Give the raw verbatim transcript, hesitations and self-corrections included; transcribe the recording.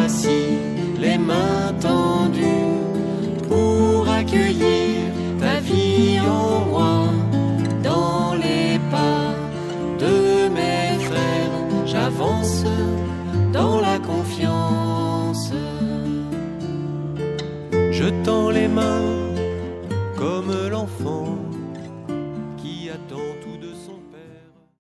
voici les mains tendues pour accueillir ta vie en moi. Dans les pas de mes frères, j'avance dans la confiance. Je tends les mains comme l'enfant